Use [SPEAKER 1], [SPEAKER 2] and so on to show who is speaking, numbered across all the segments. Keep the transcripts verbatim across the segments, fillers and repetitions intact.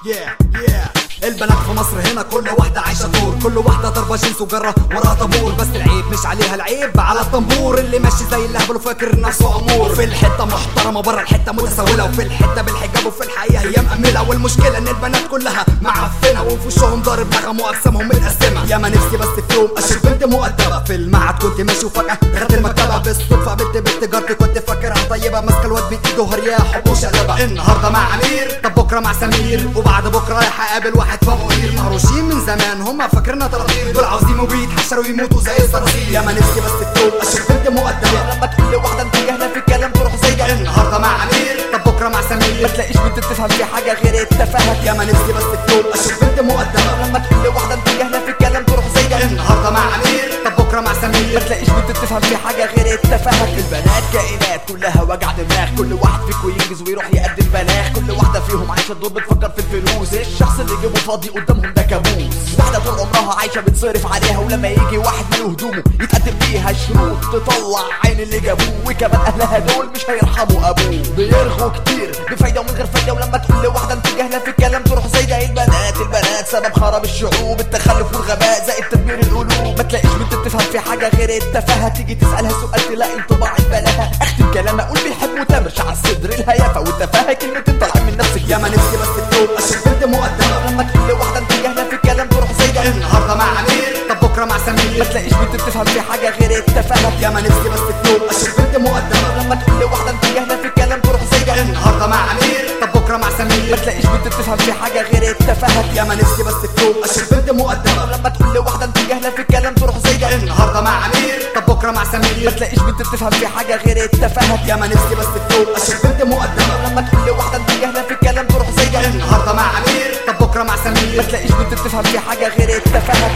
[SPEAKER 1] yeah yeah البنات في مصر هنا كل واحدة عايشة دور، كل واحدة ضربة جنس وجرة وراها طابور، بس العيب مش عليها العيب على الطنبور اللي ماشي زي اللهبل وفاكر نفسه امور. في الحتة محترمة بره الحتة متسولة، وفي الحتة بالحجاب وفي الحقيقة هي مأملة. والمشكلة ان البنات كلها معفنة وفي وشهم ضارب نغم واجسامهم متقسمة. يا ما نفسي بس في يوم اشوف بنت مؤدبة. في المعهد كنت ماشي وفجأة دخلت المكتبة بالصدفة بنت بنت جارتي كنت فاكرها طيبة، ماسكة الواد بايده هرياها حب وشقلبة. النهاردة مع امير، طب بكرة مع سمير، وبعد بكرة رايح اقابل واحد فقير. مهروشين من زمان هما فاكرنا طراطير، دول عاوزين مبيد حشروا يموتوا زي الصراصير. يا ما نفسي بس في يوم اشوف بنت مؤدبة.
[SPEAKER 2] لما تقول لواحدة انت جاهلة في الكلام تروح زي ده.
[SPEAKER 1] النهاردة مع امير، طب بكرة مع سمير،
[SPEAKER 2] ما تلاقيش بنت تفهم في حاجة غير التفاهة.
[SPEAKER 1] يا ما نفسي بس في يوم اشوف بنت مؤدبة.
[SPEAKER 2] لما تقول لواحدة انت جاهلة في الكلام تروح زي ده.
[SPEAKER 1] النهاردة مع امير، طب بكرة مع سمير،
[SPEAKER 2] ما تلاقيش بنت تفهم في حاجة غير التفاهة. البنات كائنات كلها وجع دماغ، كل واحد فيكم ينجز ويروح يقدم بلاغ. كل واحدة فيهم عايشة الدور بتفكر في الفلوس، الشخص اللي جيبه فاضي قدامهم ده كابوس. واحدة طول عمرها عايشة بتصرف عليها، ولما يجي واحد من هدومه يتقدم ليها شروط تطلع عين اللي جابوه. وكمان اهلها دول مش هيرحموا ابوه، بيرغوا كتير بفايدة ومن غير فايدة. ولما تقول لواحدة انت جاهلة في الكلام تروح زي ده. البنات البنات سبب خراب الشعوب، التخلف والغباء زائد تدمير القلوب. ما تلاقيش بنت تفهم في حاجة غير التفاهة، تيجي تسألها سؤال تلاقي انطباع البلاهة. اختم كلام اقول بيحب وتمرش على الصدر الهيافة والتفاهة، كلمتين طالعين من نفسك.
[SPEAKER 1] يا ما نفسي بس في يوم اشوف بنت مؤدبة.
[SPEAKER 2] لما تقول لواحدة انت جاهلة في الكلام تروح زي ده.
[SPEAKER 1] النهاردة مع امير، طب بكرة مع سمير،
[SPEAKER 2] ما تلاقيش بنت تفهم في حاجة غير التفاهة.
[SPEAKER 1] يا ما نفسي بس في يوم اشوف بنت مؤدبة.
[SPEAKER 2] لما تقول لواحدة انت جاهلة في الكلام تروح زي ده.
[SPEAKER 1] النهاردة مع امير، طب بكرة مع سمير،
[SPEAKER 2] ما تلاقيش بنت تفهم في حاجة غير التفاهة.
[SPEAKER 1] يا ما نفسي بس في يوم اشوف بنت مؤدبة.
[SPEAKER 2] لما تقول لواحدة انت جاهلة في الكلام تروح زي ده.
[SPEAKER 1] النهاردة مع امير، طب بكرة مع
[SPEAKER 2] ما
[SPEAKER 1] سمير،
[SPEAKER 2] تلاقيش بنت تفهم في حاجة غير التفاهة.
[SPEAKER 1] يا ما نفسي بس في يوم اشوف بنت مؤدبة.
[SPEAKER 2] لما تقول لواحدة انت جاهلة في الكلام تروح زي ده.
[SPEAKER 1] النهاردة مع امير، طب بكرة مع
[SPEAKER 2] ما
[SPEAKER 1] سمير،
[SPEAKER 2] تلاقيش بنت تفهم في حاجة غير التفاهة.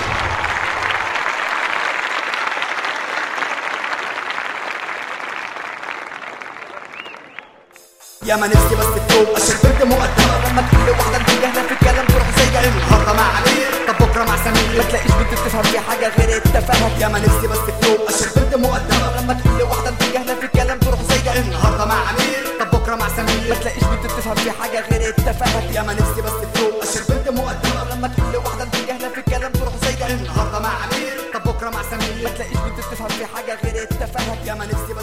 [SPEAKER 1] يا ما نفسي بس في يوم اشوف بنت مؤدبة.
[SPEAKER 2] لما تقول لواحدة انت جاهلة في الكلام تروح زي ده.
[SPEAKER 1] النهاردة مع امير، طب بكرة مع
[SPEAKER 2] ما
[SPEAKER 1] سمير،
[SPEAKER 2] تلاقيش بنت تفهم في حاجة غير التفاهة.
[SPEAKER 1] يا ما نفسي بس في يوم اشوف بنت مؤدبة.
[SPEAKER 2] لما تقول لواحدة انت جاهلة في الكلام تروح زي ده.
[SPEAKER 1] النهاردة مع امير، طب بكرة مع
[SPEAKER 2] ما
[SPEAKER 1] سمير،
[SPEAKER 2] تلاقيش بنت تفهم في حاجة غير التفاهة.
[SPEAKER 1] يا ما نفسي بس في يوم اشوف بنت مؤدبة.
[SPEAKER 2] لما تقول لواحدة انت جاهلة في الكلام تروح زي ده.
[SPEAKER 1] النهاردة مع امير، طب بكرة مع
[SPEAKER 2] ما
[SPEAKER 1] سمير،
[SPEAKER 2] تلاقيش بنت تفهم في حاجة غير التفاهة.
[SPEAKER 1] يا ما نفسي